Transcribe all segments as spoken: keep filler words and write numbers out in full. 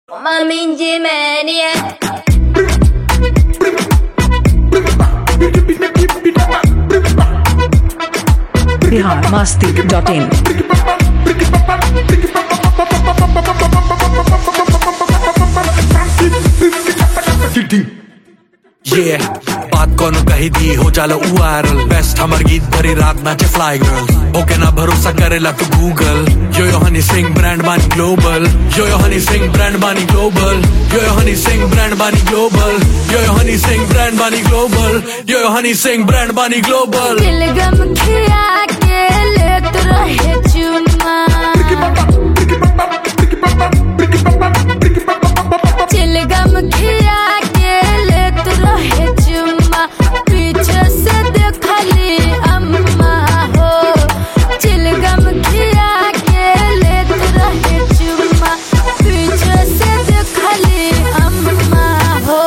Minji Maniac. Bihar मस्ती dot in. ये बात कौन कही दी हो जालो वायरल। बेस्ट हमर गीत भरी रात नाचे फ्लाई गर्ल। ओके ना भरोसा करेला तू Google. Yo yo Honey Singh brand बानी global. Yo yo Honey Singh brand बानी global. Yo yo Honey Singh brand बानी global. Yo yo Honey Singh brand बानी global. Yo yo Honey Singh brand बानी ग्लोबल। दिलगम खिया के लेत रहे चुम्मा। दिलगम खिया के लेत रहे चुम्मा। पीछे से देखली अम्मा हो। दिलगम खिया के लेत रहे चुम्मा। पीछे से देखली अम्मा हो।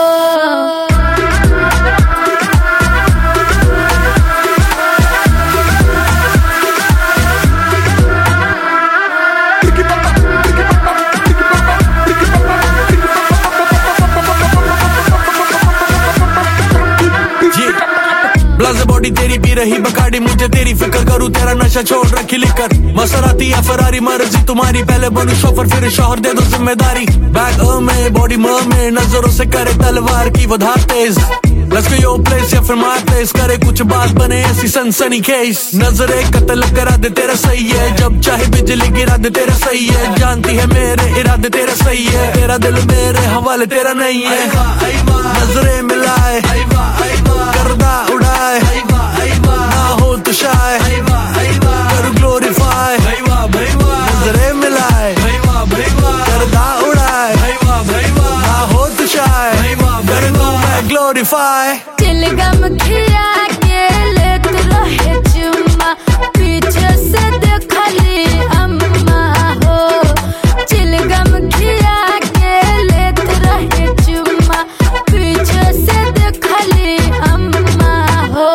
ब्लाज़ बॉडी तेरी पी रही बकाडी। मुझे तेरी फिक्र करूँ तेरा नशा छोड़ रखी लिकर। मसराती या फरारी मर्जी तुम्हारी। पहले बनूं शोफर फिर शौहर दे दो जिम्मेदारी। बैग अ में बॉडी म में नजरों से करे तलवार की वो धार तेज। Let's go your place या फिर my place। करे कुछ बात बने ऐसी सनसनी केस। नजरे कत्ल करा दे तेरा सही है। जब चाहे बिजली गिरा दे तेरा सही है। जानती है मेरे इरादे तेरा सही है। तेरा दिल मेरे हवाले तेरा नहीं है। नजरे मिलाए करदा उड़ाए। ना हो तो शाय कर ग्लोरीफाई। नजरे मिलाए करदा उड़ाए। ना हो तो शाय कर दूं मैं ग्लोरीफाई। दिलगम खिया के लेत रहे चुम्मा। पीछे से देखली अम्मा हो। दिलगम खिया के लेत रहे चुम्मा। पीछे से देखली अम्मा हो।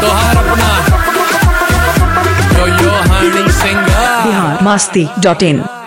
बिहार मस्ती डॉट इन।